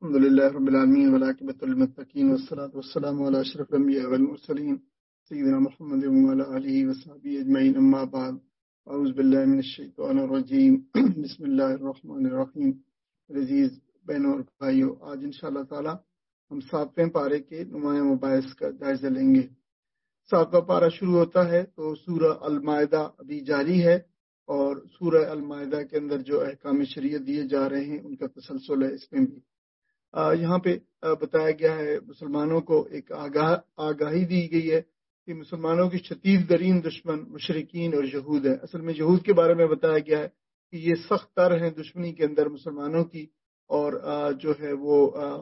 الحمد لله رب العالمين والعاقبة للمتقين والصلاة والسلام على أشرف الأنبياء والمرسلين سيدنا محمد وعلى آله وصحبه أجمعين أما بعد أعوذ بالله من الشیطان الرجیم بسم اللہ الرحمن الرحیم. عزیز بہنوں اور بھائیوں، آج انشاءاللہ تعالی ہم 7ویں پارے کے نمایاں مباحث کا جائزہ لیں گے. 7واں پارہ شروع ہوتا ہے تو سورہ المائدہ ابھی جاری ہے، اور سورہ المائدہ کے اندر جو احکام شریعت دیے جا رہے ہیں ان کا تسلسل ہے. اس میں بھی یہاں پہ بتایا گیا ہے مسلمانوں کو ایک آگاہی دی گئی ہے کہ مسلمانوں کی شدید ترین دشمن مشرکین اور یہود ہے. اصل میں یہود کے بارے میں بتایا گیا ہے کہ یہ سخت تر ہیں دشمنی کے اندر مسلمانوں کی، اور جو ہے وہ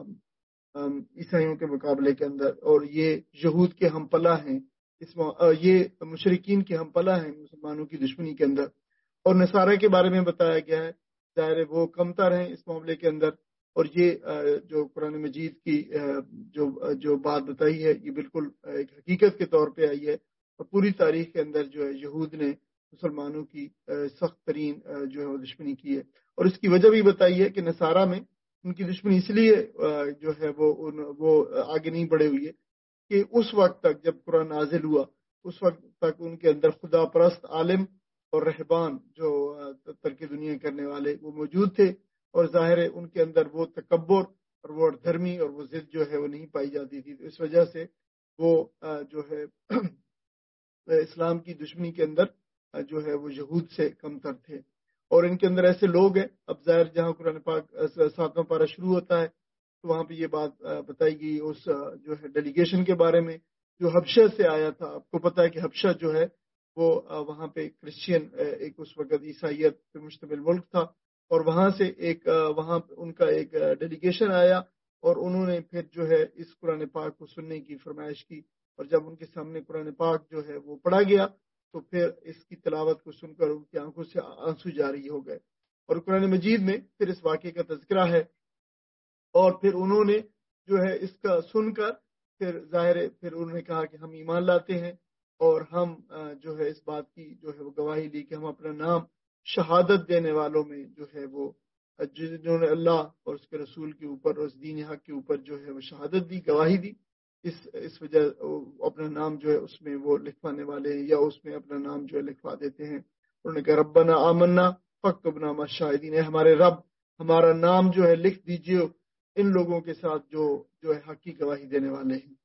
عیسائیوں کے مقابلے کے اندر، اور یہ یہود کے ہم پلہ ہیں، یہ مشرکین کے ہم پلہ ہیں مسلمانوں کی دشمنی کے اندر. اور نصارہ کے بارے میں بتایا گیا ہے، ظاہر ہے وہ کم تر ہیں اس معاملے کے اندر. اور یہ جو قرآن مجید کی جو بات بتائی ہے یہ بالکل ایک حقیقت کے طور پہ آئی ہے، اور پوری تاریخ کے اندر جو ہے یہود نے مسلمانوں کی سخت ترین جو ہے وہ دشمنی کی ہے. اور اس کی وجہ بھی بتائی ہے کہ نصارہ میں ان کی دشمنی اس لیے جو ہے وہ آگے نہیں بڑھے ہوئی ہے کہ اس وقت تک جب قرآن نازل ہوا اس وقت تک ان کے اندر خدا پرست عالم اور رہبان جو ترک دنیا کرنے والے وہ موجود تھے، اور ظاہر ہے ان کے اندر وہ تکبر اور وہ دھرمی اور وہ ضد جو ہے وہ نہیں پائی جاتی تھی. تو اس وجہ سے وہ جو ہے اسلام کی دشمنی کے اندر جو ہے وہ یہود سے کم تر تھے. اور ان کے اندر ایسے لوگ ہیں، اب ظاہر جہاں قرآن پاک 7واں پارہ شروع ہوتا ہے تو وہاں پہ یہ بات بتائی گئی اس جو ہے ڈیلیگیشن کے بارے میں جو حبشہ سے آیا تھا. آپ کو پتا ہے کہ حبشہ جو ہے وہ وہاں پہ کرسچین ایک اس وقت عیسائیت پہ مشتمل ملک تھا، اور وہاں سے وہاں ان کا ایک ڈیلیگیشن آیا، اور انہوں نے پھر جو ہے اس قرآن پاک کو سننے کی فرمائش کی. اور جب ان کے سامنے قرآن پاک جو ہے وہ پڑھا گیا تو پھر اس کی تلاوت کو سن کر ان کی آنکھوں سے آنسو جاری ہو گئے. اور قرآن مجید میں پھر اس واقعے کا تذکرہ ہے، اور پھر انہوں نے جو ہے اس کا سن کر پھر ظاہر ہے پھر انہوں نے کہا کہ ہم ایمان لاتے ہیں، اور ہم جو ہے اس بات کی جو ہے وہ گواہی لی کہ ہم اپنا نام شہادت دینے والوں میں جو ہے وہ جنہوں نے اللہ اور اس کے رسول کے اوپر اور اس دین حق کے اوپر جو ہے وہ شہادت دی، گواہی دی. اس وجہ اپنا نام جو ہے اس میں وہ لکھوانے والے ہیں، یا اس میں اپنا نام جو ہے لکھوا دیتے ہیں. انہوں نے کہا ربنا آمنا فاکتبنا مع الشاہدین، ہمارے رب ہمارا نام جو ہے لکھ دیجیے ان لوگوں کے ساتھ جو ہے حق کی گواہی دینے والے ہیں.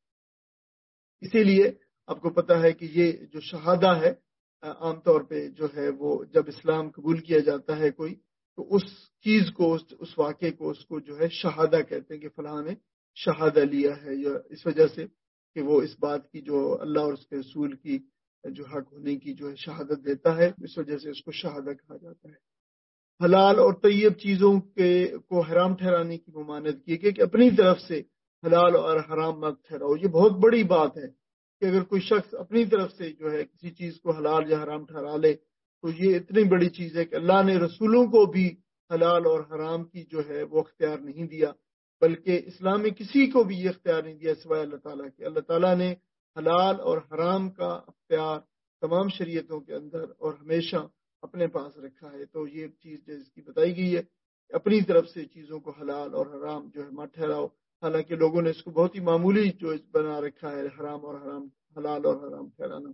اسی لیے آپ کو پتا ہے کہ یہ جو شہادہ ہے عام طور پہ جو ہے وہ جب اسلام قبول کیا جاتا ہے کوئی تو اس چیز کو اس واقعے کو اس کو جو ہے شہادہ کہتے ہیں کہ فلاں نے شہادہ لیا ہے، یا اس وجہ سے کہ وہ اس بات کی جو اللہ اور اس کے رسول کی جو حق ہونے کی جو ہے شہادت دیتا ہے، اس وجہ سے اس کو شہادہ کہا جاتا ہے. حلال اور طیب چیزوں کو حرام ٹھہرانے کی ممانعت کی کہ اپنی طرف سے حلال اور حرام مت ٹھہراؤ. یہ بہت بڑی بات ہے کہ اگر کوئی شخص اپنی طرف سے جو ہے کسی چیز کو حلال یا حرام ٹھہرا لے تو یہ اتنی بڑی چیز ہے کہ اللہ نے رسولوں کو بھی حلال اور حرام کی جو ہے وہ اختیار نہیں دیا، بلکہ اسلام میں کسی کو بھی یہ اختیار نہیں دیا سوائے اللہ تعالیٰ کے. اللہ تعالیٰ نے حلال اور حرام کا اختیار تمام شریعتوں کے اندر اور ہمیشہ اپنے پاس رکھا ہے. تو یہ چیز جس کی بتائی گئی ہے اپنی طرف سے چیزوں کو حلال اور حرام جو ہے مت ٹھہراؤ، حالانکہ لوگوں نے اس کو بہت ہی معمولی جو بنا رکھا ہے حرام اور حرام، حلال اور حرام ٹھہرانا.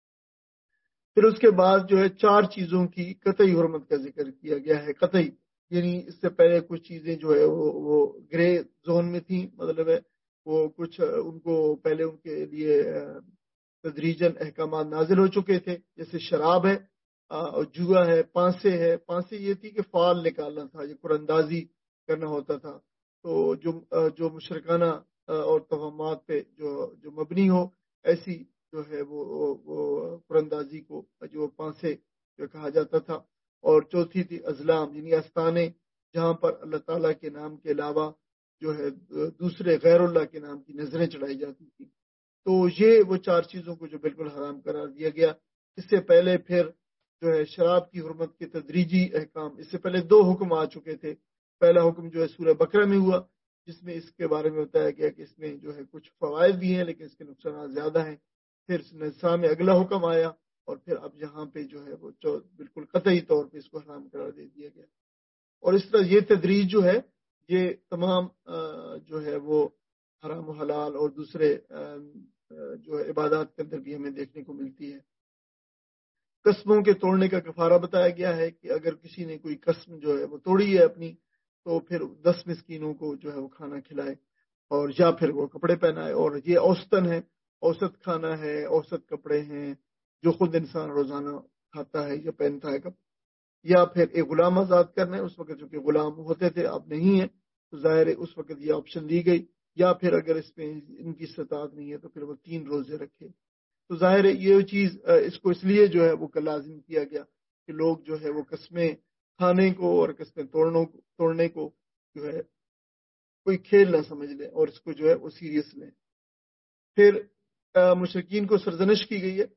پھر اس کے بعد جو ہے 4 چیزوں کی قطعی حرمت کا ذکر کیا گیا ہے. قطعی یعنی اس سے پہلے کچھ چیزیں جو ہے وہ گرے زون میں تھیں، مطلب ہے وہ کچھ ان کو پہلے ان کے لیے تدریجاً احکامات نازل ہو چکے تھے، جیسے شراب ہے اور جوا ہے، پانسے ہے. پانسے یہ تھی کہ فال نکالنا تھا، یہ قراندازی کرنا ہوتا تھا. تو جو مشرکانہ اور توہمات پہ جو مبنی ہو ایسی جو ہے وہ قراندازی کو جو پانسے جو کہا جاتا تھا. اور چوتھی تھی ازلام، یعنی آستانے جہاں پر اللہ تعالیٰ کے نام کے علاوہ جو ہے دوسرے غیر اللہ کے نام کی نظریں چڑھائی جاتی تھیں. تو یہ وہ 4 چیزوں کو جو بالکل حرام قرار دیا گیا. اس سے پہلے پھر جو ہے شراب کی حرمت کے تدریجی احکام، اس سے پہلے 2 حکم آ چکے تھے. پہلا حکم جو ہے سورہ بقرہ میں ہوا جس میں اس کے بارے میں بتایا گیا کہ اس میں جو ہے کچھ فوائد بھی ہیں لیکن اس کے نقصانات زیادہ ہیں. پھر نساء میں اگلا حکم آیا، اور پھر اب یہاں پہ جو ہے وہ بالکل قطعی طور پہ اس کو حرام قرار دے دیا گیا. اور اس طرح یہ تدریج جو ہے یہ تمام جو ہے وہ حرام و حلال اور دوسرے جو ہے عبادات کے اندر بھی ہمیں دیکھنے کو ملتی ہے۔ قسموں کے توڑنے کا کفارہ بتایا گیا ہے کہ اگر کسی نے کوئی قسم جو ہے وہ توڑی ہے اپنی، تو پھر 10 مسکینوں کو جو ہے وہ کھانا کھلائے، اور یا پھر وہ کپڑے پہنائے، اور یہ اوسطن ہے، اوسط کھانا ہے، اوسط کپڑے ہیں جو خود انسان روزانہ کھاتا ہے یا پہنتا ہے یا پھر ایک غلام آزاد کرنا ہے۔ اس وقت جو کہ غلام ہوتے تھے اب نہیں ہے، تو ظاہر ہے اس وقت یہ آپشن دی گئی، یا پھر اگر اس میں ان کی استطاعت نہیں ہے تو پھر وہ 3 روزے رکھے۔ تو ظاہر ہے یہ چیز اس کو اس لیے جو ہے وہ لازم کیا گیا کہ لوگ جو ہے وہ قسمیں کھانے کو اور قسمیں توڑنے کو جو ہے کوئی کھیل نہ سمجھ لیں اور اس کو جو ہے وہ سیریس لیں۔ پھر مشرکین کو سرزنش کی گئی ہے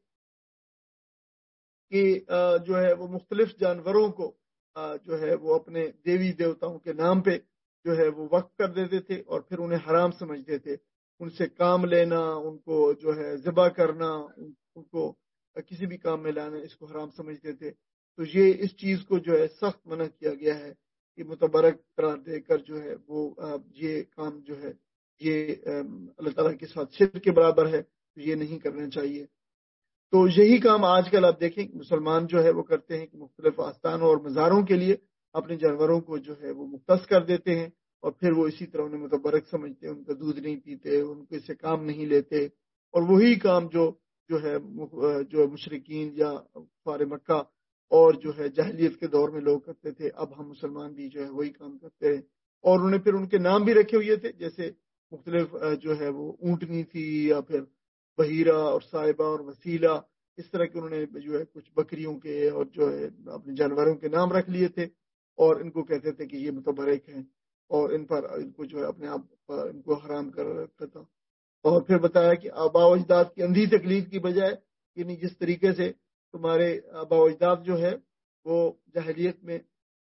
کہ جو ہے وہ مختلف جانوروں کو جو ہے وہ اپنے دیوی دیوتاؤں کے نام پہ جو ہے وہ وقف کر دیتے تھے اور پھر انہیں حرام سمجھتے تھے، ان سے کام لینا، ان کو جو ہے ذبح کرنا، ان کو کسی بھی کام میں لانا، اس کو حرام سمجھتے تھے۔ تو یہ اس چیز کو جو ہے سخت منع کیا گیا ہے کہ متبرک قرار دے کر جو ہے وہ یہ کام جو ہے یہ اللہ تعالیٰ کے ساتھ شرک کے برابر ہے، تو یہ نہیں کرنا چاہیے۔ تو یہی کام آج کل آپ دیکھیں مسلمان جو ہے وہ کرتے ہیں کہ مختلف آستانوں اور مزاروں کے لیے اپنے جانوروں کو جو ہے وہ مختص کر دیتے ہیں، اور پھر وہ اسی طرح انہیں متبرک سمجھتے ہیں، ان کا دودھ نہیں پیتے، ان کے سے کام نہیں لیتے، اور وہی کام جو ہے جو مشرکین یا کفار مکہ اور جو ہے جاہلیت کے دور میں لوگ کرتے تھے، اب ہم مسلمان بھی جو ہے وہی کام کرتے ہیں۔ اور انہوں نے پھر ان کے نام بھی رکھے ہوئے تھے، جیسے مختلف جو ہے وہ اونٹنی تھی، یا پھر بحیرہ اور صاحبہ اور وسیلہ، اس طرح کے انہوں نے جو ہے کچھ بکریوں کے اور جو ہے اپنے جانوروں کے نام رکھ لیے تھے، اور ان کو کہتے تھے کہ یہ متبرک ہیں، اور ان کو جو ہے اپنے آپ پر ان کو حرام کر رکھا تھا۔ اور پھر بتایا کہ آبا و اجداد کی اندھی تقلید کی بجائے، یعنی جس طریقے سے تمہارے آبا و اجداد جو ہے وہ جاہلیت میں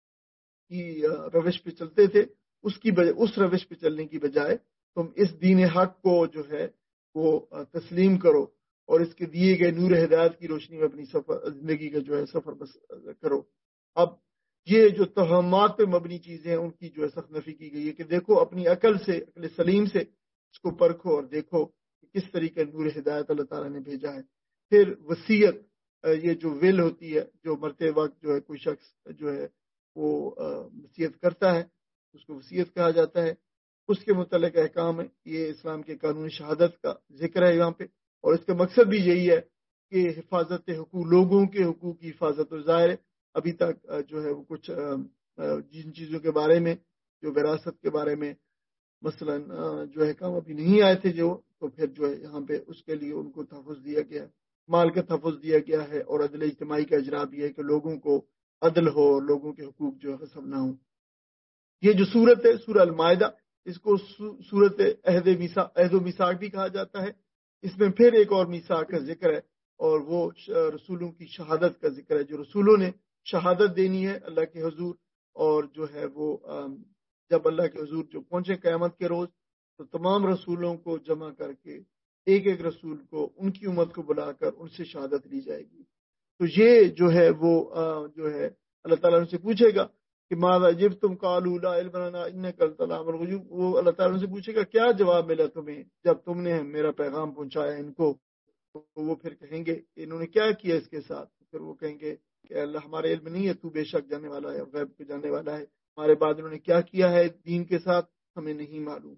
کی روش پہ چلتے تھے، اس روش پہ چلنے کی بجائے تم اس دین حق کو جو ہے وہ تسلیم کرو اور اس کے دیے گئے نور ہدایت کی روشنی میں اپنی زندگی کا جو ہے سفر بس کرو۔ اب یہ جو توہمات پہ مبنی چیزیں ہیں ان کی جو ہے سخت نفی کی گئی ہے کہ دیکھو اپنی عقل سلیم سے اس کو پرکھو اور دیکھو کہ کس طریقے نور ہدایت اللہ تعالیٰ نے بھیجا ہے۔ پھر وصیت، یہ جو ول ہوتی ہے، جو مرتے وقت جو ہے کوئی شخص جو ہے وہ وصیت کرتا ہے، اس کو وصیت کہا جاتا ہے، اس کے متعلق احکام ہے۔ یہ اسلام کے قانون شہادت کا ذکر ہے یہاں پہ، اور اس کا مقصد بھی یہی ہے کہ حفاظت حقوق، لوگوں کے حقوق کی حفاظت۔ اور ظاہر ابھی تک جو ہے وہ کچھ جن چیزوں کے بارے میں جو وراثت کے بارے میں مثلا جو احکام ابھی نہیں آئے تھے تو پھر جو ہے یہاں پہ اس کے لیے ان کو تحفظ دیا گیا ہے، مال کا تحفظ دیا گیا ہے، اور عدل اجتماعی کا اجرا بھی ہے کہ لوگوں کو عدل ہو اور لوگوں کے حقوق جو ہے غصب نہ ہوں۔ یہ جو صورت ہے سورہ المائدہ، اس کو صورت عہد و میثاق بھی کہا جاتا ہے۔ اس میں پھر ایک اور میثاق کا ذکر ہے، اور وہ رسولوں کی شہادت کا ذکر ہے، جو رسولوں نے شہادت دینی ہے اللہ کے حضور، اور جو ہے وہ جب اللہ کے حضور جو پہنچے قیامت کے روز، تو تمام رسولوں کو جمع کر کے ایک ایک رسول کو ان کی امت کو بلا کر ان سے شہادت لی جائے گی۔ تو یہ جو ہے وہ جو ہے اللہ تعالیٰ ان سے پوچھے گا کہ ماذا جبتم قالوا لا علم لنا انک انت علام الغیوب، وہ اللہ تعالیٰ سے پوچھے گا کیا جواب ملا تمہیں جب تم نے میرا پیغام پہنچایا ان کو۔ تو وہ پھر کہیں گے کہ انہوں نے کیا کیا اس کے ساتھ، پھر وہ کہیں گے کہ اللہ ہمارے علم نہیں ہے، تو بے شک جانے والا ہے، غیب کو جانے والا ہے، ہمارے بعد انہوں نے کیا کیا ہے دین کے ساتھ ہمیں نہیں معلوم۔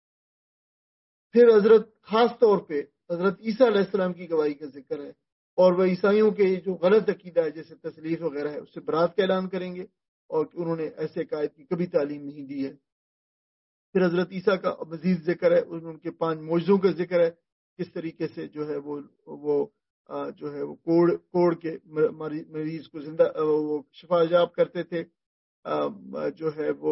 پھر خاص طور پہ حضرت عیسیٰ علیہ السلام کی گواہی کا ذکر ہے، اور وہ عیسائیوں کے جو غلط عقیدہ ہے جیسے تسلیف وغیرہ ہے اس سے برات کا اعلان کریں گے، اور انہوں نے ایسے عقائد کی کبھی تعلیم نہیں دی ہے۔ پھر حضرت عیسیٰ کا مزید ذکر ہے، ان کے 5 معجزوں کا ذکر ہے، کس طریقے سے جو ہے وہ جو ہے وہ کوڑ کے مریض کو زندہ وہ شفا یاب کرتے تھے، جو ہے وہ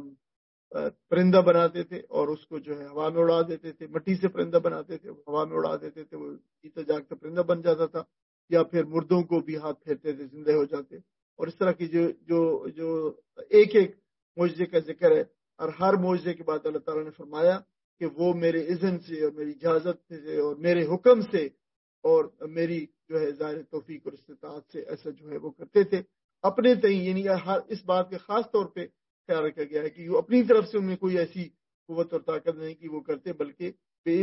پرندہ بناتے تھے اور اس کو جو ہے ہوا میں اڑا دیتے تھے، مٹی سے پرندہ بناتے تھے، ہوا میں اڑا دیتے تھے، وہ جیتا جاگتا پرندہ بن جاتا تھا، یا پھر مردوں کو بھی ہاتھ پھیرتے تھے زندہ ہو جاتے۔ اور اس طرح کی جو ایک ایک معجزے کا ذکر ہے، اور ہر معجزے کے بعد اللہ تعالیٰ نے فرمایا کہ وہ میرے اذن سے اور میری اجازت سے اور میرے حکم سے اور میری جو ہے ظاہر توفیق اور استطاعت سے ایسا جو ہے وہ کرتے تھے اپنے تئیں، یعنی اس بات کے خاص طور پہ خیال رکھا گیا ہے کہ اپنی طرف سے انہیں کوئی ایسی قوت اور طاقت نہیں کہ وہ کرتے، بلکہ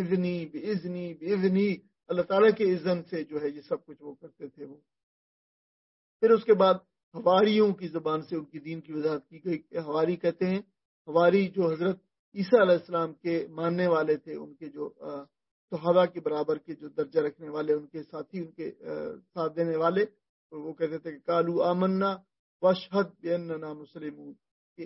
بِإِذْنِي اللہ تعالیٰ کے اذن سے جو ہے یہ سب کچھ وہ کرتے تھے وہ۔ پھر اس کے بعد حواریوں کی زبان سے ان کی دین کی وضاحت کی گئی کہ حواری کہتے ہیں، حواری جو حضرت عیسیٰ علیہ السلام کے ماننے والے تھے، ان کے جو صحابہ کے برابر کے جو درجہ رکھنے والے، ان کے ساتھی، ان کے ساتھ دینے والے، تو وہ کہتے تھے کہ قالوا آمنا واشہد باننا مسلمون، کہ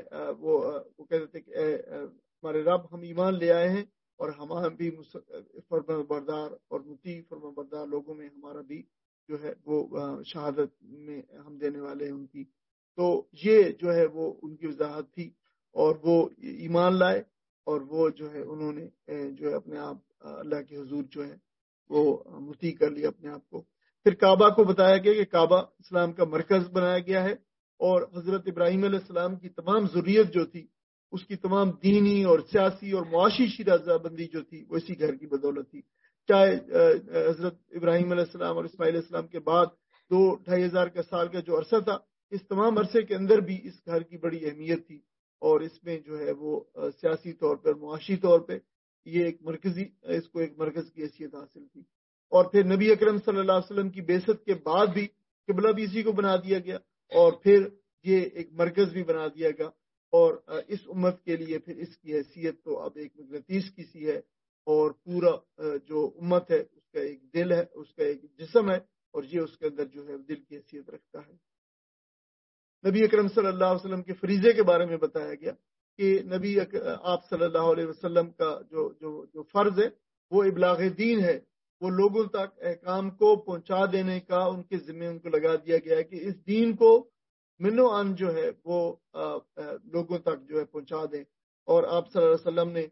وہ کہتے تھے کہ اے ہمارے رب، ہم ایمان لے آئے ہیں اور ہم بھی فرما بردار اور مطیع فرما بردار لوگوں میں ہمارا بھی جو ہے وہ شہادت میں ہم دینے والے ہیں ان کی۔ تو یہ جو ہے وہ ان کی وضاحت تھی، اور وہ ایمان لائے، اور وہ جو ہے انہوں نے جو ہے اپنے آپ اللہ کے حضور جو ہے وہ مطیع کر لیا اپنے آپ کو۔ پھر کعبہ کو بتایا گیا کہ کعبہ اسلام کا مرکز بنایا گیا ہے، اور حضرت ابراہیم علیہ السلام کی تمام ذریت جو تھی، اس کی تمام دینی اور سیاسی اور معاشی شیرازہ بندی جو تھی، وہ اسی گھر کی بدولت تھی۔ چاہے حضرت ابراہیم علیہ السلام اور اسماعیل علیہ السلام کے بعد 2-2.5 کا سال کا جو عرصہ تھا، اس تمام عرصے کے اندر بھی اس گھر کی بڑی اہمیت تھی، اور اس میں جو ہے وہ سیاسی طور پر، معاشی طور پہ یہ اس کو ایک مرکز کی حیثیت حاصل تھی۔ اور پھر نبی اکرم صلی اللہ علیہ وسلم کی بعثت کے بعد بھی قبلہ بھی اسی کو بنا دیا گیا، اور پھر یہ ایک مرکز بھی بنا دیا گیا، اور اس امت کے لیے پھر اس کی حیثیت تو اب ایک مقناطیس کی سی ہے، اور پورا جو امت ہے اس کا ایک دل ہے، اس کا ایک جسم ہے، اور یہ اس کے اندر جو ہے دل کی حیثیت رکھتا ہے۔ نبی اکرم صلی اللہ علیہ وسلم کے فریضے کے بارے میں بتایا گیا کہ آپ صلی اللہ علیہ وسلم کا جو فرض ہے وہ ابلاغ دین ہے، وہ لوگوں تک احکام کو پہنچا دینے کا ان کے ذمہ ان کو لگا دیا گیا ہے کہ اس دین کو منو ان جو ہے وہ لوگوں تک جو ہے پہنچا دیں، اور آپ صلی اللہ علیہ وسلم نے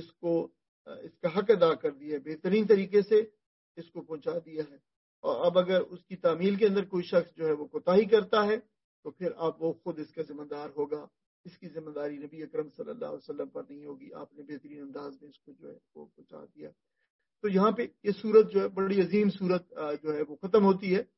اس کا حق ادا کر دیا ہے، بہترین طریقے سے اس کو پہنچا دیا ہے۔ اور اب اگر اس کی تعمیل کے اندر کوئی شخص جو ہے وہ کوتاہی کرتا ہے تو پھر آپ وہ خود اس کا ذمہ دار ہوگا، اس کی ذمہ داری نبی اکرم صلی اللہ علیہ وسلم پر نہیں ہوگی، آپ نے بہترین انداز میں اس کو جو ہے وہ پہنچا دیا۔ تو یہاں پہ یہ سورت جو ہے بڑی عظیم سورت جو ہے وہ ختم ہوتی ہے،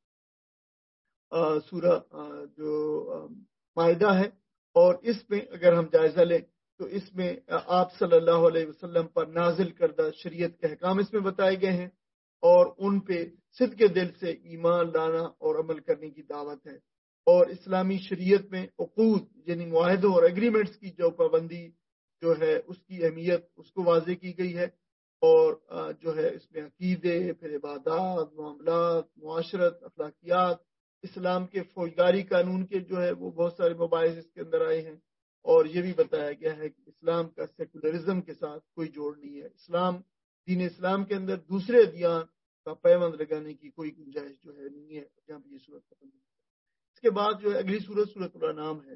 سورہ جو مائدہ ہے، اور اس میں اگر ہم جائزہ لیں تو اس میں آپ صلی اللہ علیہ وسلم پر نازل کردہ شریعت کے احکام اس میں بتائے گئے ہیں، اور ان پہ صدق کے دل سے ایمان لانا اور عمل کرنے کی دعوت ہے، اور اسلامی شریعت میں عقود یعنی معاہدوں اور ایگریمنٹس کی جو پابندی جو ہے اس کی اہمیت اس کو واضح کی گئی ہے، اور جو ہے اس میں عقیدے، پھر عبادات، معاملات، معاشرت، اخلاقیات، اسلام کے فوجداری قانون کے جو ہے وہ بہت سارے مباحث اس کے اندر آئے ہیں، اور یہ بھی بتایا گیا ہے کہ اسلام کا سیکولرزم کے ساتھ کوئی جوڑ نہیں ہے، دین اسلام کے اندر دوسرے ادیان کا پیوند لگانے کی کوئی گنجائش جو ہے نہیں ہے، جہاں پہ یہ صورت ختم ہوئی۔ اس کے بعد جو ہے اگلی سورت سورۃ الانعام ہے۔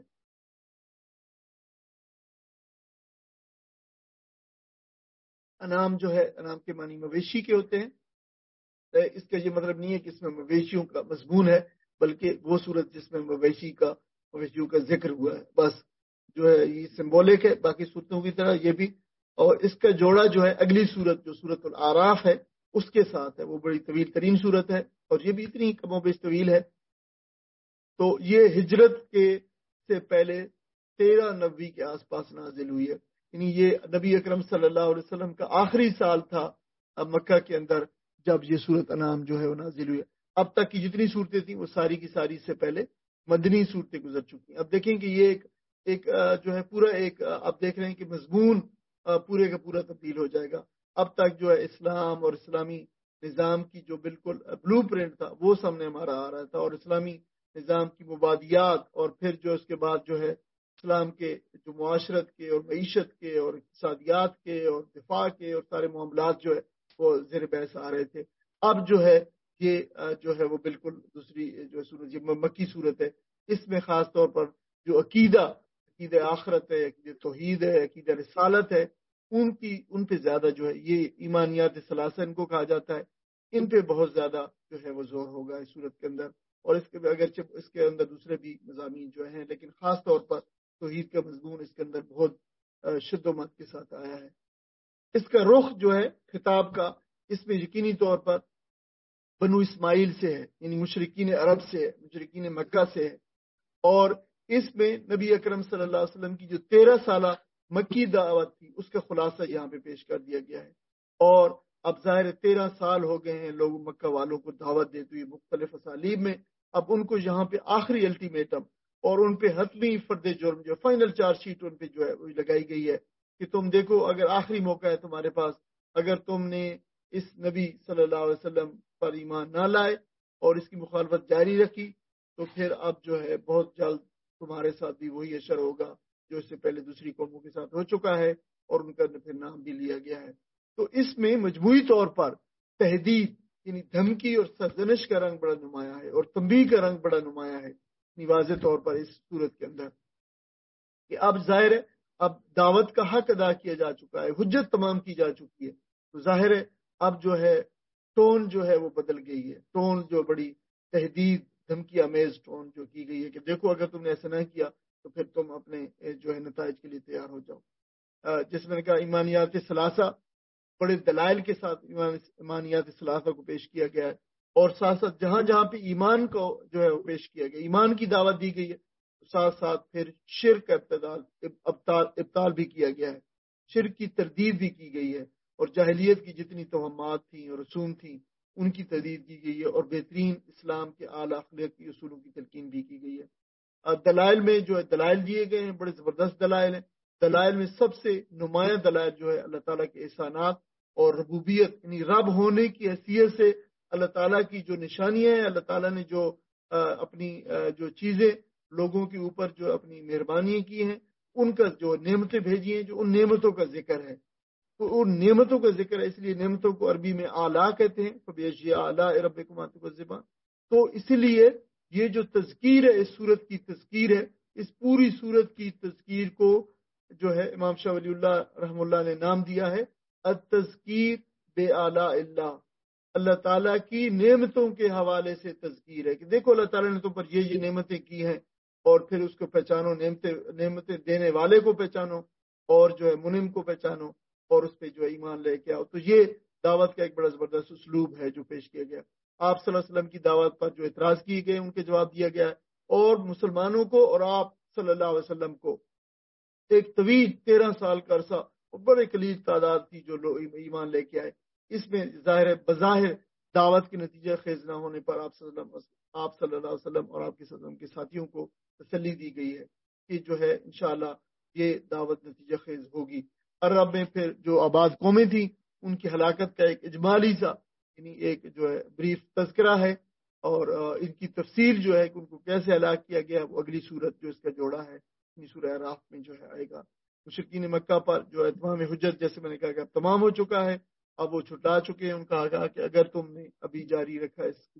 انعام جو ہے، انعام کے معنی مویشی کے ہوتے ہیں، اس کا یہ مطلب نہیں ہے کہ اس میں مویشیوں کا مضمون ہے، بلکہ وہ صورت جس میں مویشیوں کا ذکر ہوا ہے، بس جو ہے یہ سمبولک ہے باقی صورتوں کی طرح یہ بھی۔ اور اس کا جوڑا جو ہے اگلی صورت جو سورۃ الاعراف ہے اس کے ساتھ ہے، وہ بڑی طویل ترین صورت ہے، اور یہ بھی اتنی کم و بیش طویل ہے۔ تو یہ ہجرت سے پہلے 13 نبوی کے آس پاس نازل ہوئی ہے، یعنی یہ نبی اکرم صلی اللہ علیہ وسلم کا آخری سال تھا مکہ کے اندر جب یہ سورت انعام جو ہے وہ نازل ہوئی ہے۔ اب تک کی جتنی صورتیں تھیں وہ ساری کی ساری سے پہلے مدنی صورتیں گزر چکی ہیں۔ اب دیکھیں کہ یہ ایک جو ہے پورا ایک اب دیکھ رہے ہیں کہ مضمون پورے کا پورا تبدیل ہو جائے گا۔ اب تک جو ہے اسلام اور اسلامی نظام کی جو بالکل بلو پرنٹ تھا وہ سامنے ہمارا آ رہا تھا، اور اسلامی نظام کی مبادیات، اور پھر جو اس کے بعد جو ہے اسلام کے جو معاشرت کے اور معیشت کے اور اقتصادیات کے اور دفاع کے اور سارے معاملات جو ہے وہ زیر بحث آ رہے تھے۔ اب جو ہے یہ جو ہے وہ بالکل دوسری جو سورت یہ مکی صورت ہے، اس میں خاص طور پر جو عقیدہ آخرت ہے، عقیدہ توحید ہے، عقیدہ رسالت ہے، ان پہ زیادہ جو ہے یہ ایمانیات ثلاثہ ان کو کہا جاتا ہے، ان پہ بہت زیادہ جو ہے وہ زور ہوگا اس صورت کے اندر، اور اگرچہ اس کے اندر دوسرے بھی مضامین جو ہیں، لیکن خاص طور پر توحید کا مضمون اس کے اندر بہت شد و مت کے ساتھ آیا ہے۔ اس کا رخ جو ہے خطاب کا، اس میں یقینی طور پر بنو اسماعیل سے ہے، یعنی مشرکین عرب سے ہے، مشرکین مکہ سے ہے، اور اس میں نبی اکرم صلی اللہ علیہ وسلم کی جو 13 سالہ مکی دعوت تھی اس کا خلاصہ یہاں پہ پیش کر دیا گیا ہے. اور اب ظاہر 13 سال ہو گئے ہیں لوگ مکہ والوں کو دعوت دیتے ہوئے مختلف اسالیب میں. اب ان کو یہاں پہ آخری الٹیمیٹم اور ان پہ حتمی فرد جرم جو فائنل چارج شیٹ ان پہ جو ہے وہ لگائی گئی ہے کہ تم دیکھو اگر آخری موقع ہے تمہارے پاس، اگر تم نے اس نبی صلی اللہ علیہ وسلم پر ایمان نہ لائے اور اس کی مخالفت جاری رکھی تو پھر اب جو ہے بہت جلد تمہارے ساتھ بھی وہی اشر ہوگا جو اس سے پہلے دوسری قوموں کے ساتھ ہو چکا ہے اور ان کا پھر نام بھی لیا گیا ہے. تو اس میں مجموعی طور پر تہدید یعنی دھمکی اور سرزنش کا رنگ بڑا نمایاں ہے اور تنبیہ کا رنگ بڑا نمایاں ہے واضح طور پر اس صورت کے اندر کہ اب ظاہر ہے اب دعوت کا حق ادا کیا جا چکا ہے، حجت تمام کی جا چکی ہے. تو ظاہر ہے اب جو ہے ٹون جو ہے وہ بدل گئی ہے، ٹون جو بڑی تہدید دھمکی آمیز ٹون جو کی گئی ہے کہ دیکھو اگر تم نے ایسا نہ کیا تو پھر تم اپنے جو ہے نتائج کے لیے تیار ہو جاؤ. جس میں نے کہا ایمانیات ثلاثہ بڑے دلائل کے ساتھ ایمانیات ثلاثہ کو پیش کیا گیا ہے اور ساتھ ساتھ جہاں جہاں پہ ایمان کو جو ہے پیش کیا گیا، ایمان کی دعوت دی گئی ہے، ساتھ ساتھ پھر شرک ابطال بھی کیا گیا ہے، شرک کی تردید بھی کی گئی ہے اور جاہلیت کی جتنی توہمات تھیں اور رسوم تھیں ان کی تردید کی گئی ہے اور بہترین اسلام کے اعلیٰ اخلاقی اصولوں کی تلقین بھی کی گئی ہے. دلائل میں جو ہے دلائل دیے گئے ہیں بڑے زبردست دلائل ہیں. دلائل میں سب سے نمایاں دلائل جو ہے اللہ تعالیٰ کے احسانات اور ربوبیت یعنی رب ہونے کی حیثیت سے اللہ تعالیٰ کی جو نشانیاں ہیں، اللہ تعالیٰ نے جو اپنی جو چیزیں لوگوں کے اوپر جو اپنی مہربانی کی ہیں ان کا جو نعمتیں بھیجی ہیں جو ان نعمتوں کا ذکر ہے. تو ان نعمتوں کا ذکر ہے، اس لیے نعمتوں کو عربی میں اعلیٰ کہتے ہیں. فبیشی اعلیٰ ربکما تکذبان. تو اس لیے یہ جو تذکیر ہے اس صورت کی تذکیر ہے، اس پوری صورت کی تذکیر کو جو ہے امام شاہ ولی اللہ رحم اللہ نے نام دیا ہے التذکیر بے اعلیٰ اللہ. اللہ تعالیٰ کی نعمتوں کے حوالے سے تذکیر ہے کہ دیکھو اللہ تعالیٰ نے تم پر یہ نعمتیں کی ہیں اور پھر اس کو پہچانو، نعمتیں دینے والے کو پہچانو اور جو ہے منعم کو پہچانو اور اس پہ جو ہے ایمان لے کے آؤ. تو یہ دعوت کا ایک بڑا زبردست اسلوب ہے جو پیش کیا گیا. آپ صلی اللہ علیہ وسلم کی دعوت پر جو اعتراض کیے گئے ان کے جواب دیا گیا ہے اور مسلمانوں کو اور آپ صلی اللہ علیہ وسلم کو ایک طویل 13 سال کا عرصہ اور بڑے قلیل تعداد کی جو لوگ ایمان لے کے آئے. اس میں ظاہر بظاہر دعوت کے نتیجہ خیز نہ ہونے پر آپ صلی اللہ علیہ وسلم اور آپ کے ساتھیوں کو تسلی دی گئی ہے کہ جو ہے انشاءاللہ یہ دعوت نتیجہ خیز ہوگی. عرب میں پھر جو آباد قومیں تھیں ان کی ہلاکت کا ایک اجمالی سا یعنی ایک جو ہے بریف تذکرہ ہے اور ان کی تفصیل جو ہے کہ ان کو کیسے ہلاک کیا گیا وہ اگلی صورت جو اس کا جوڑا ہے سورہ اعراف میں جو ہے آئے گا. مشرکین مکہ پر جو اتمام حجت جیسے میں نے کہا کہ اب تمام ہو چکا ہے، اب وہ چھٹا چکے ہیں. ان کا کہا کہ اگر تم نے ابھی جاری رکھا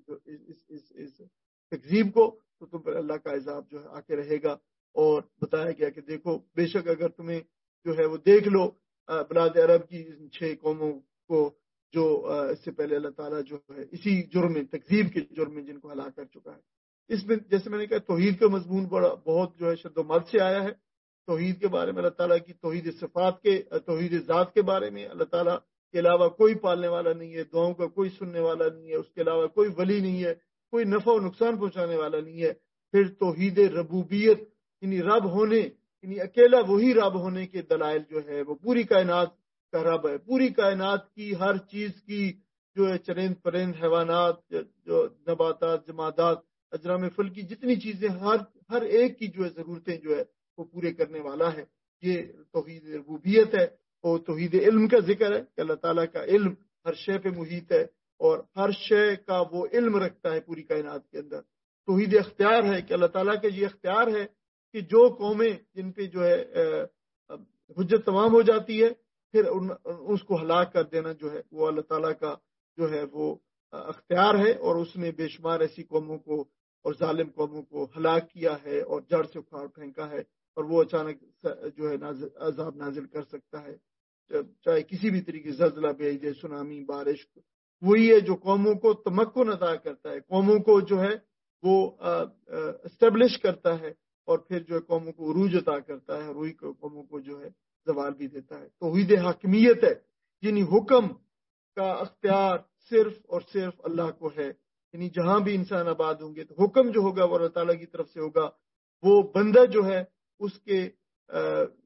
اس تکذیب کو تو تم پر اللہ کا عذاب جو ہے آ کے رہے گا. اور بتایا گیا کہ دیکھو بے شک اگر تمہیں جو ہے وہ دیکھ لو بلاد عرب کی 6 قوموں کو جو اس سے پہلے اللہ تعالیٰ جو ہے اسی جرم میں تکذیب کے جرم میں جن کو ہلاک کر چکا ہے. اس میں جیسے میں نے کہا توحید کا مضمون بہت جو ہے شد و مرد سے آیا ہے. توحید کے بارے میں اللہ تعالیٰ کی توحید صفات کے توحید ذات کے بارے میں اللہ تعالیٰ کے علاوہ کوئی پالنے والا نہیں ہے، دعاؤں کا کوئی سننے والا نہیں ہے، اس کے علاوہ کوئی ولی نہیں ہے، کوئی نفع و نقصان پہنچانے والا نہیں ہے. پھر توحید ربوبیت یعنی رب ہونے یعنی اکیلا وہی رب ہونے کے دلائل جو ہے وہ پوری کائنات کا رب ہے. پوری کائنات کی ہر چیز کی جو ہے چرند پرند حیوانات جو نباتات جمادات اجرام فل کی جتنی چیزیں ہر ایک کی جو ہے ضرورتیں جو ہے وہ پورے کرنے والا ہے. یہ توحید ربوبیت ہے. اور توحید علم کا ذکر ہے کہ اللہ تعالیٰ کا علم ہر شے پہ محیط ہے اور ہر شے کا وہ علم رکھتا ہے پوری کائنات کے اندر. توحید اختیار ہے کہ اللہ تعالیٰ کا یہ اختیار ہے کہ جو قومیں جن پہ جو ہے حجت تمام ہو جاتی ہے پھر اس کو ہلاک کر دینا جو ہے وہ اللہ تعالیٰ کا جو ہے وہ اختیار ہے. اور اس نے بے شمار ایسی قوموں کو اور ظالم قوموں کو ہلاک کیا ہے اور جڑ سے اکھاڑ پھینکا ہے اور وہ اچانک جو ہے عذاب نازل کر سکتا ہے چاہے کسی بھی طریقے زلزلہ بھیج دے، سونامی، بارش. وہی ہے جو قوموں کو تمکن عطا کرتا ہے، قوموں کو جو ہے وہ اسٹیبلش کرتا ہے اور پھر جو ہے قوموں کو عروج عطا کرتا ہے اور وہی قوموں کو جو ہے زوال بھی دیتا ہے. توحید حاکمیت ہے یعنی حکم کا اختیار صرف اور صرف اللہ کو ہے. یعنی جہاں بھی انسان آباد ہوں گے تو حکم جو ہوگا وہ اللہ تعالیٰ کی طرف سے ہوگا. وہ بندہ جو ہے اس کے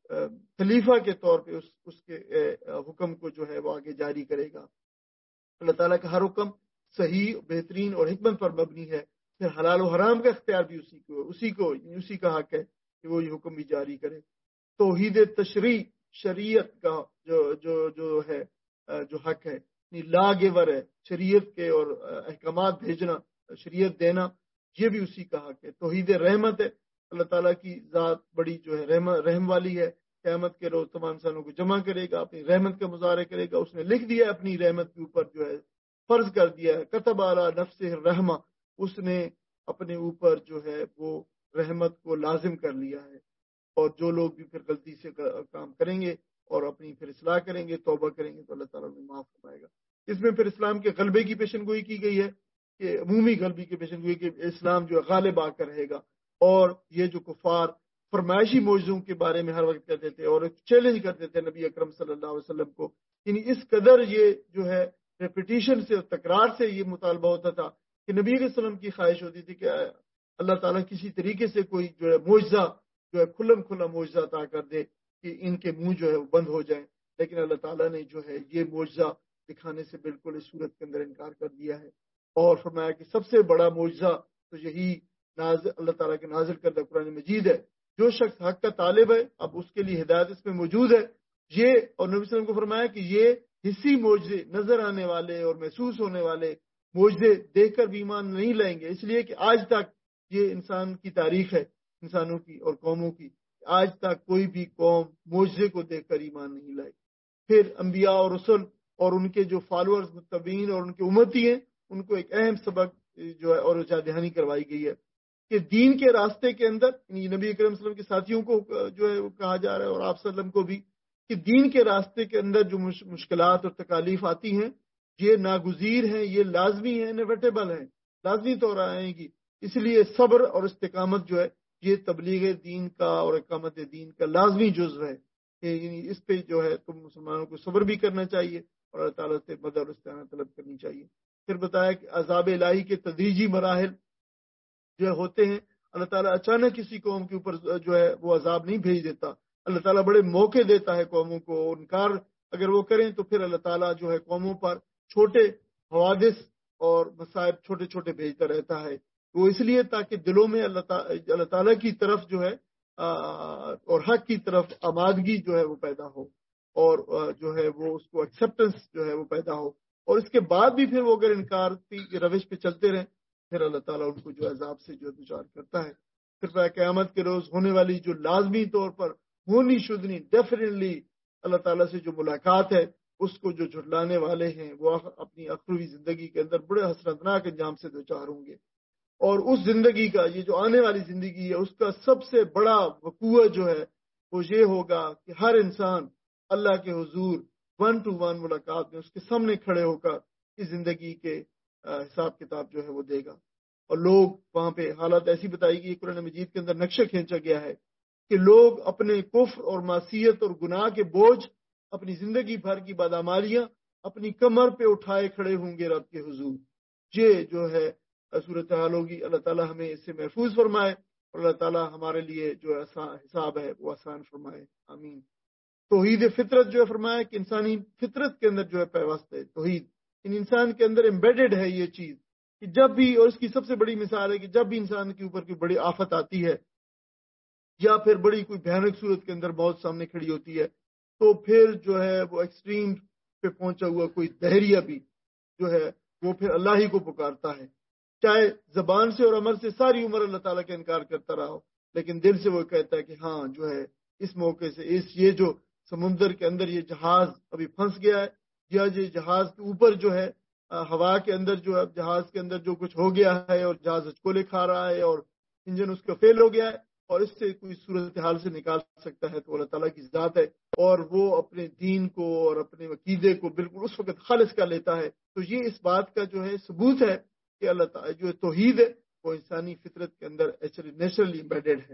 خلیفہ کے طور پہ اس کے حکم کو جو ہے وہ آگے جاری کرے گا۔ اللہ تعالیٰ کا ہر حکم صحیح، بہترین اور حکمت پر مبنی ہے۔ پھر حلال و حرام کا اختیار بھی اسی کا حق ہے کہ وہ یہ حکم بھی جاری کرے۔ توحید تشریع، شریعت کا جو حق ہے، لا گیور ہے، شریعت کے اور احکامات بھیجنا، شریعت دینا، یہ بھی اسی کا حق ہے۔ توحید رحمت ہے، اللہ تعالیٰ کی ذات بڑی جو ہے رحم والی ہے، قیامت کے روز تمام انسانوں کو جمع کرے گا، اپنی رحمت کا مظاہرہ کرے گا۔ اس نے لکھ دیا ہے اپنی رحمت کے اوپر، جو ہے فرض کر دیا ہے، کتب علی نفسہ الرحمہ، اس نے اپنے اوپر جو ہے وہ رحمت کو لازم کر لیا ہے۔ اور جو لوگ بھی پھر غلطی سے کام کریں گے اور اپنی پھر اصلاح کریں گے، توبہ کریں گے، تو اللہ تعالیٰ انہیں معاف فرمائے گا۔ اس میں پھر اسلام کے غلبے کی پیشن گوئی کی گئی ہے، کہ عمومی غلبے کی پیشن گوئی کہ اسلام جو ہے غالب آ کر رہے گا۔ اور یہ جو کفار فرمائشی معجزوں کے بارے میں ہر وقت کہتے تھے اور چیلنج کرتے تھے نبی اکرم صلی اللہ علیہ وسلم کو، یعنی اس قدر یہ جو ہے ریپیٹیشن سے اور تکرار سے یہ مطالبہ ہوتا تھا کہ نبی علیہ السلام کی خواہش ہوتی تھی کہ اللہ تعالیٰ کسی طریقے سے کوئی جو ہے معجزہ، جو ہے کھلم کھلا معجزہ عطا کر دے کہ ان کے منہ جو ہے وہ بند ہو جائیں۔ لیکن اللہ تعالیٰ نے جو ہے یہ معجزہ دکھانے سے بالکل اس صورت کے اندر انکار کر دیا ہے، اور فرمایا کہ سب سے بڑا معجزہ تو یہی اللہ تعالیٰ کے نازل کردہ قرآن مجید ہے۔ جو شخص حق کا طالب ہے، اب اس کے لیے ہدایت اس میں موجود ہے۔ یہ اور نبی صلی اللہ علیہ وسلم کو فرمایا کہ یہ حصی معجزے، نظر آنے والے اور محسوس ہونے والے معجزے دیکھ کر بھی ایمان نہیں لائیں گے، اس لیے کہ آج تک یہ انسان کی تاریخ ہے، انسانوں کی اور قوموں کی، آج تک کوئی بھی قوم معجزے کو دیکھ کر ایمان نہیں لائی۔ پھر انبیاء اور رسل اور ان کے جو فالوورز، متبعین اور ان کے امتی ہیں، ان کو ایک اہم سبق جو ہے اور یاد دہانی کروائی گئی ہے کہ دین کے راستے کے اندر، یعنی نبی اکرم صلی اللہ علیہ وسلم کے ساتھیوں کو جو ہے وہ کہا جا رہا ہے اور آپ صلی اللہ علیہ وسلم کو بھی، کہ دین کے راستے کے اندر جو مشکلات اور تکالیف آتی ہیں، یہ ناگزیر ہیں، یہ لازمی ہیں، انیویٹیبل ہیں، لازمی طور آئیں گی۔ اس لیے صبر اور استقامت جو ہے یہ تبلیغ دین کا اور اقامت دین کا لازمی جزو ہے، یعنی اس پہ جو ہے تم مسلمانوں کو صبر بھی کرنا چاہیے اور اللہ تعالیٰ سے مدد اور استعانت طلب کرنی چاہیے۔ پھر بتایا کہ عذاب الہی کے تدریجی مراحل جو ہوتے ہیں، اللہ تعالیٰ اچانک کسی قوم کے اوپر جو ہے وہ عذاب نہیں بھیج دیتا، اللہ تعالیٰ بڑے موقع دیتا ہے قوموں کو، انکار اگر وہ کریں تو پھر اللہ تعالیٰ جو ہے قوموں پر چھوٹے حوادث اور مصائب چھوٹے چھوٹے بھیجتا رہتا ہے۔ وہ اس لیے تاکہ دلوں میں اللہ تعالیٰ کی طرف جو ہے اور حق کی طرف آمادگی جو ہے وہ پیدا ہو، اور جو ہے وہ اس کو ایکسیپٹنس جو ہے وہ پیدا ہو، اور اس کے بعد بھی پھر وہ اگر انکار کی روش پہ چلتے رہیں، پھر اللہ تعالیٰ ان کو جو عذاب سے جو دچار کرتا ہے۔ پھر قیامت کے روز ہونے والی جو لازمی طور پر ہونی شدنی ڈیفینیٹلی اللہ تعالیٰ سے جو ملاقات ہے، اس کو جو جھٹلانے والے ہیں وہ اپنی اخروی زندگی کے اندر بڑے حسرتناک انجام سے دوچار ہوں گے۔ اور اس زندگی کا، یہ جو آنے والی زندگی ہے، اس کا سب سے بڑا وقوع جو ہے وہ یہ ہوگا کہ ہر انسان اللہ کے حضور 1-to-1 ملاقات میں اس کے سامنے کھڑے ہو کر اس زندگی کے حساب کتاب جو ہے وہ دے گا۔ اور لوگ وہاں پہ حالات ایسی بتائی گئی، قرآن مجید کے اندر نقشہ کھینچا گیا ہے کہ لوگ اپنے کفر اور معصیت اور گناہ کے بوجھ، اپنی زندگی بھر کی بدعمالیاں اپنی کمر پہ اٹھائے کھڑے ہوں گے رب کے حضور۔ یہ جو ہے صورتحال ہوگی۔ اللہ تعالیٰ ہمیں اس سے محفوظ فرمائے اور اللہ تعالیٰ ہمارے لیے جو حساب ہے وہ آسان فرمائے، آمین۔ توحید فطرت جو ہے فرمایا کہ انسانی فطرت کے اندر جو ہے پیوست ہے توحید، ان انسان کے اندر ایمبیڈڈ ہے یہ چیز کہ جب بھی، اور اس کی سب سے بڑی مثال ہے کہ جب بھی انسان کے اوپر کوئی بڑی آفت آتی ہے یا پھر بڑی کوئی بھیانک صورت کے اندر موت سامنے کھڑی ہوتی ہے، تو پھر جو ہے وہ ایکسٹریم پہ پہنچا ہوا کوئی دہریہ بھی جو ہے وہ پھر اللہ ہی کو پکارتا ہے، چاہے زبان سے اور عمل سے ساری عمر اللہ تعالیٰ کا انکار کرتا رہا ہو، لیکن دل سے وہ کہتا ہے کہ ہاں جو ہے اس موقع سے یہ جو سمندر کے اندر یہ جہاز ابھی پھنس گیا ہے، یا یہ جہاز کے اوپر جو ہے ہوا کے اندر جو ہے جہاز کے اندر جو کچھ ہو گیا ہے اور جہاز ہچکولے کھا رہا ہے اور انجن اس کا فیل ہو گیا ہے اور اس سے کوئی صورتحال سے نکال سکتا ہے تو اللہ تعالیٰ کی ذات ہے، اور وہ اپنے دین کو اور اپنے عقیدے کو بالکل اس وقت خالص کر لیتا ہے۔ تو یہ اس بات کا جو ہے ثبوت ہے کہ اللہ تعالیٰ جو توحید ہے وہ انسانی فطرت کے اندر نیچرلی ایمبیڈڈ ہے۔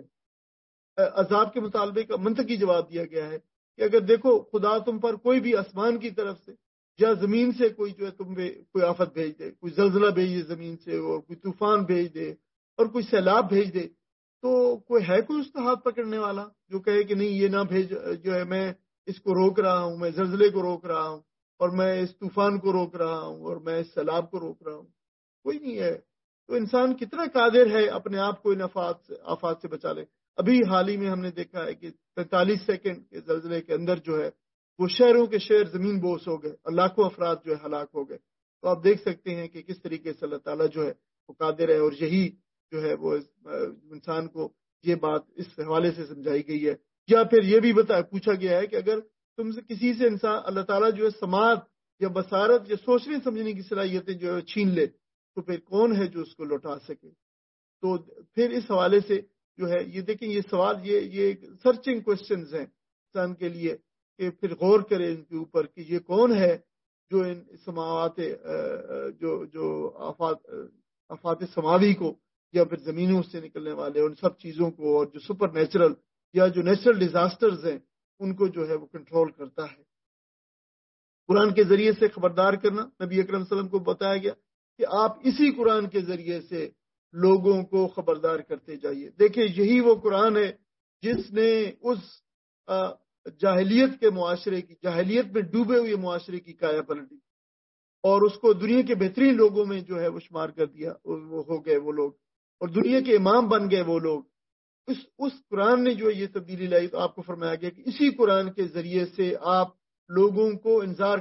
عذاب کے مطالبے کا منطقی جواب دیا گیا ہے کہ اگر دیکھو خدا تم پر کوئی بھی آسمان کی طرف سے یا زمین سے کوئی جو ہے تم پہ کوئی آفت بھیج دے، کوئی زلزلہ بھیج دے زمین سے، اور کوئی طوفان بھیج دے اور کوئی سیلاب بھیج دے، تو کوئی اس کا ہاتھ پکڑنے والا جو کہے کہ نہیں یہ نہ بھیج، جو ہے میں اس کو روک رہا ہوں، میں زلزلے کو روک رہا ہوں، اور میں اس طوفان کو روک رہا ہوں، اور میں اس سیلاب کو روک رہا ہوں؟ کوئی نہیں ہے۔ تو انسان کتنا قادر ہے اپنے آپ کو ان آفات سے بچا لے۔ ابھی حال ہی میں ہم نے دیکھا ہے کہ 43 سیکنڈ کے زلزلے کے اندر جو ہے وہ شہروں کے شہر زمین بوس ہو گئے اور لاکھوں افراد جو ہے ہلاک ہو گئے۔ تو آپ دیکھ سکتے ہیں کہ کس طریقے سے اللہ تعالیٰ جو ہے وہ قادر ہے، اور یہی جو ہے وہ انسان کو یہ بات اس حوالے سے سمجھائی گئی ہے۔ یا پھر یہ بھی پوچھا گیا ہے کہ اگر تم سے کسی سے انسان اللہ تعالیٰ جو ہے سماعت یا بصارت یا سوچنے سمجھنے کی صلاحیتیں جو ہے چھین لے، تو پھر کون ہے جو اس کو لوٹا سکے؟ تو پھر اس حوالے سے جو ہے یہ دیکھیں، یہ سوال یہ سرچنگ کوشچنز ہیں انسان کے لیے، کہ پھر غور کرے ان کے اوپر کہ یہ کون ہے جو ان سماوات جو آفات سماوی کو، یا پھر زمینوں سے نکلنے والے ان سب چیزوں کو، اور جو سپر نیچرل یا جو نیچرل ڈیزاسٹرز ہیں ان کو جو ہے وہ کنٹرول کرتا ہے۔ قرآن کے ذریعے سے خبردار کرنا، نبی اکرم صلی اللہ علیہ وسلم کو بتایا گیا کہ آپ اسی قرآن کے ذریعے سے لوگوں کو خبردار کرتے جائیے۔ دیکھیں یہی وہ قرآن ہے جس نے اس جاہلیت کے معاشرے کی، جاہلیت میں ڈوبے ہوئے معاشرے کی کایا پلٹی، اور اس کو دنیا کے بہترین لوگوں میں جو ہے وہ شمار کر دیا، وہ ہو گئے وہ لوگ، اور دنیا کے امام بن گئے وہ لوگ۔ اس قرآن نے جو یہ تبدیلی لائی، تو آپ کو فرمایا گیا کہ اسی قرآن کے ذریعے سے آپ لوگوں کو انذار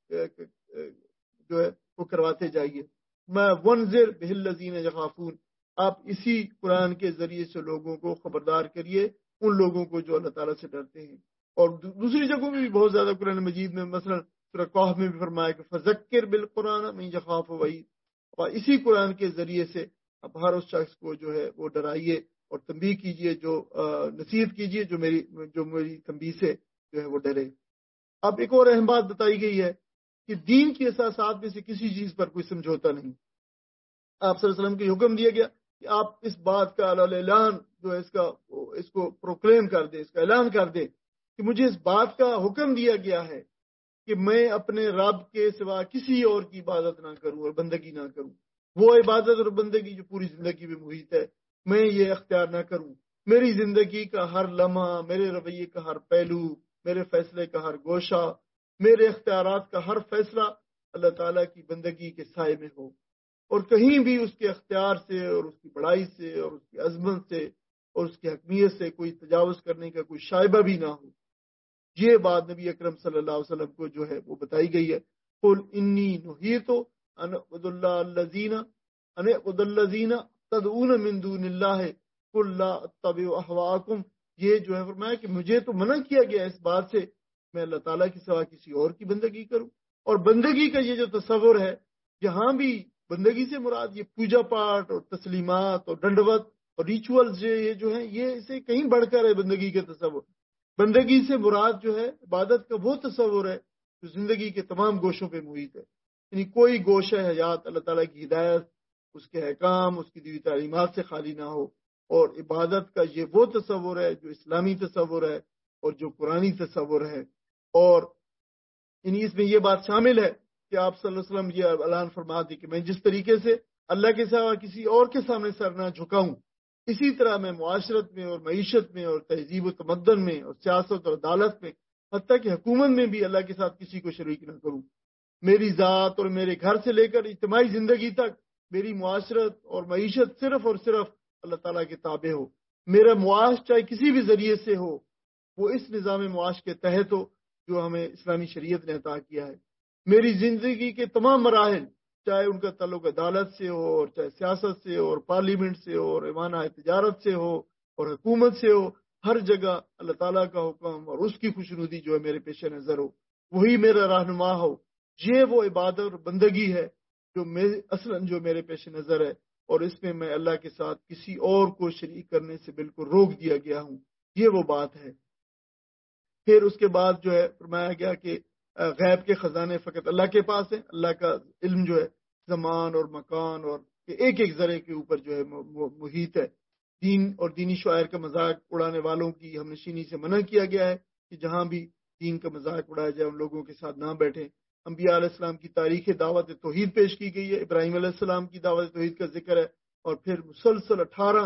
جو ہے وہ کرواتے جائیے۔ میں ونذر بہ الذین یخافون، آپ اسی قرآن کے ذریعے سے لوگوں کو خبردار کریے، ان لوگوں کو جو اللہ تعالیٰ سے ڈرتے ہیں۔ اور دوسری جگہوں میں بھی بہت زیادہ قرآن مجید میں، مثلا سورہ قاف میں بھی فرمایا کہ فذکر بالقرآن من یخاف وعید، اور اسی قرآن کے ذریعے سے اب ہر اس شخص کو جو ہے وہ ڈرائیے اور تنبیہ کیجیے، جو نصیحت کیجیے جو میری تنبیہ سے جو ہے وہ ڈرے۔ اب ایک اور اہم بات بتائی گئی ہے کہ دین کی اساسات میں سے کسی چیز پر کوئی سمجھوتا نہیں۔ آپ صلی اللہ علیہ وسلم کو حکم دیا گیا کہ آپ اس بات کا اعلان جو ہے اس کو پروکلیم کر دیں، اس کا اعلان کر دیں کہ مجھے اس بات کا حکم دیا گیا ہے کہ میں اپنے رب کے سوا کسی اور کی عبادت نہ کروں اور بندگی نہ کروں۔ وہ عبادت اور بندگی جو پوری زندگی میں محیط ہے، میں یہ اختیار نہ کروں۔ میری زندگی کا ہر لمحہ، میرے رویے کا ہر پہلو، میرے فیصلے کا ہر گوشہ، میرے اختیارات کا ہر فیصلہ اللہ تعالیٰ کی بندگی کے سائے میں ہو، اور کہیں بھی اس کے اختیار سے اور اس کی بڑائی سے اور اس کی عظمت سے اور اس کی حکمیت سے کوئی تجاوز کرنے کا کوئی شائبہ بھی نہ ہو۔ یہ بات نبی اکرم صلی اللہ علیہ وسلم کو جو ہے وہ بتائی گئی ہے۔ قل انی نہیت ان اعبد الذین تدعون من دون اللہ قل لا اتبع اہواءکم، یہ جو ہے فرمایا کہ مجھے تو منع کیا گیا اس بات سے میں اللہ تعالیٰ کے سوا کسی اور کی بندگی کروں۔ اور بندگی کا یہ جو تصور ہے، جہاں بھی بندگی سے مراد یہ پوجا پاٹ اور تسلیمات اور ڈنڈوت اور ریچولز یہ جو ہیں، یہ اسے کہیں بڑھ کر ہے بندگی کے تصور۔ بندگی سے مراد جو ہے عبادت کا وہ تصور ہے جو زندگی کے تمام گوشوں پہ محیط ہے، یعنی کوئی گوشہ حیات اللہ تعالیٰ کی ہدایت، اس کے احکام، اس کی دی تعلیمات سے خالی نہ ہو۔ اور عبادت کا یہ وہ تصور ہے جو اسلامی تصور ہے اور جو قرآنی تصور ہے۔ اور یعنی اس میں یہ بات شامل ہے کہ آپ صلی اللہ علیہ وسلم یہ اعلان فرما دی کہ میں جس طریقے سے اللہ کے سوا کسی اور کے سامنے سر نہ جھکاؤں، اسی طرح میں معاشرت میں اور معیشت میں اور تہذیب و تمدن میں اور سیاست اور عدالت میں، حتیٰ کہ حکومت میں بھی اللہ کے ساتھ کسی کو شریک نہ کروں۔ میری ذات اور میرے گھر سے لے کر اجتماعی زندگی تک میری معاشرت اور معیشت صرف اور صرف اللہ تعالیٰ کے تابع ہو۔ میرا معاش چاہے کسی بھی ذریعے سے ہو، وہ اس نظام معاش کے تحت ہو جو ہمیں اسلامی شریعت نے عطا کیا ہے۔ میری زندگی کے تمام مراحل، چاہے ان کا تعلق عدالت سے ہو اور چاہے سیاست سے ہو اور پارلیمنٹ سے ہو اور ایوانہ تجارت سے ہو اور حکومت سے ہو، ہر جگہ اللہ تعالیٰ کا حکم اور اس کی خوشنودی جو ہے میرے پیش نظر ہو، وہی میرا رہنما ہو۔ یہ وہ عبادت اور بندگی ہے جو اصلاً جو میرے پیش نظر ہے، اور اس میں میں اللہ کے ساتھ کسی اور کو شریک کرنے سے بالکل روک دیا گیا ہوں۔ یہ وہ بات ہے۔ پھر اس کے بعد جو ہے فرمایا گیا کہ غیب کے خزانے فقط اللہ کے پاس ہیں۔ اللہ کا علم جو ہے زمان اور مکان اور ایک ایک ذرے کے اوپر جو ہے محیط ہے۔ دین اور دینی شعائر کا مذاق اڑانے والوں کی ہم نشینی سے منع کیا گیا ہے کہ جہاں بھی دین کا مذاق اڑایا جائے ان لوگوں کے ساتھ نہ بیٹھیں۔ انبیاء علیہ السلام کی تاریخ دعوت توحید پیش کی گئی ہے۔ ابراہیم علیہ السلام کی دعوت توحید کا ذکر ہے، اور پھر مسلسل 18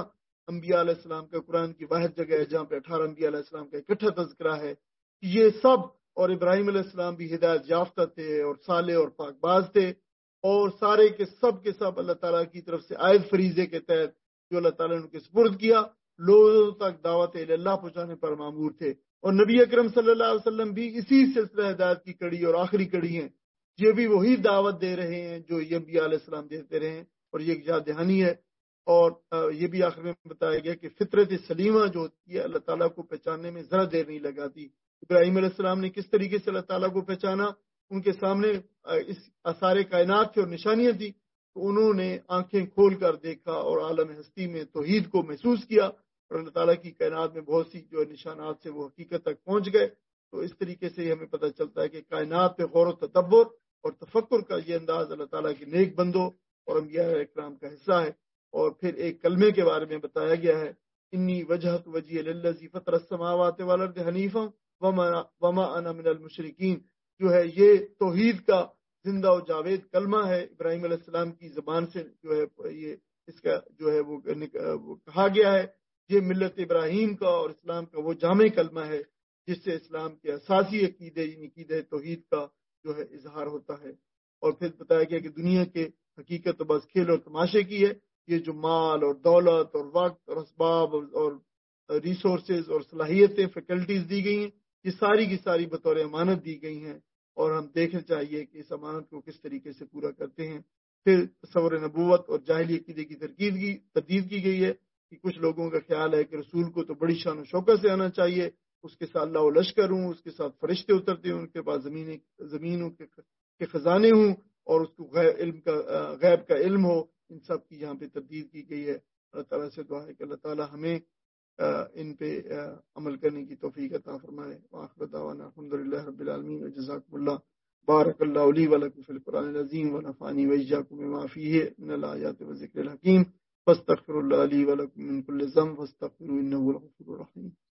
انبیاء علیہ السلام کا قرآن کی واحد جگہ ہے جہاں پہ 18 انبیاء علیہ السلام کا اکٹھا تذکرہ ہے. یہ سب اور ابراہیم علیہ السلام بھی ہدایت یافتہ تھے اور صالح اور پاک باز تھے، اور سارے کے سب اللہ تعالیٰ کی طرف سے عائد فریضے کے تحت جو اللہ تعالیٰ نے ان کے سپرد کیا، لوگوں تک دعوت اللہ پہنچانے پر معمور تھے. اور نبی اکرم صلی اللہ علیہ وسلم بھی اسی سلسلہ ہدایت کی کڑی اور آخری کڑی ہیں. یہ بھی وہی دعوت دے رہے ہیں جو یہ انبیاء علیہ السلام دیتے رہے ہیں، اور یہ ایک یاد دہانی ہے. اور یہ بھی آخر میں بتایا گیا کہ فطرت سلیمہ جو ہوتی ہے اللہ تعالیٰ کو پہچاننے میں ذرا دیر نہیں لگاتی. ابراہیم علیہ السلام نے کس طریقے سے اللہ تعالیٰ کو پہچانا، ان کے سامنے اس آثار کائنات تھے اور نشانیاں تھیں، تو انہوں نے آنکھیں کھول کر دیکھا اور عالم ہستی میں توحید کو محسوس کیا، اور اللہ تعالیٰ کی کائنات میں بہت سی جو نشانات سے وہ حقیقت تک پہنچ گئے. تو اس طریقے سے ہمیں پتہ چلتا ہے کہ کائنات پہ غور و تدبر اور تفکر کا یہ انداز اللہ تعالیٰ کے نیک بندوں اور انبیاء اکرام کا حصہ ہے. اور پھر ایک کلمے کے بارے میں بتایا گیا ہے، انی وجہت وجہی للذی فطر السماوات والارض حنیفا وما انا من المشرکین، جو ہے یہ توحید کا زندہ و جاوید کلمہ ہے. ابراہیم علیہ السلام کی زبان سے جو ہے یہ اس کا جو ہے وہ کہا گیا ہے. یہ ملت ابراہیم کا اور اسلام کا وہ جامع کلمہ ہے جس سے اسلام کے اساسی عقیدے توحید کا جو ہے اظہار ہوتا ہے. اور پھر بتایا گیا کہ دنیا کے حقیقت بس کھیل اور تماشے کی ہے. یہ جو مال اور دولت اور وقت اور اسباب اور ریسورسز اور صلاحیتیں فیکلٹیز دی گئی ہیں، یہ ساری کی ساری بطور امانت دی گئی ہیں، اور ہم دیکھنا چاہیے کہ اس امانت کو کس طریقے سے پورا کرتے ہیں. پھر تصور نبوت اور جاہلی عقیدے کی تردید کی گئی ہے کہ کچھ لوگوں کا خیال ہے کہ رسول کو تو بڑی شان و شوکت سے آنا چاہیے، اس کے ساتھ اللہ و لشکر ہوں، اس کے ساتھ فرشتے اترتے ہوں، ان کے پاس زمینوں کے خزانے ہوں، اور اس کو غیب کا علم ہو. ان سب کی یہاں پہ تردید کی گئی ہے. اللہ تعالیٰ سے دعا ہے کہ اللہ تعالیٰ ہمیں ان پہ عمل کرنے کی توفیق عطا فرمائے. وآخر دعوانا الحمدللہ رب العالمین وجزاکم اللہ. بارک اللہ لی ولکم فی القرآن العظیم ونفعنی وإیاکم بما فیہ من الآیات والذکر الحکیم. فاستغفر اللہ لی ولکم من کل ذنب فاستغفروہ انہ هو الغفور الرحیم.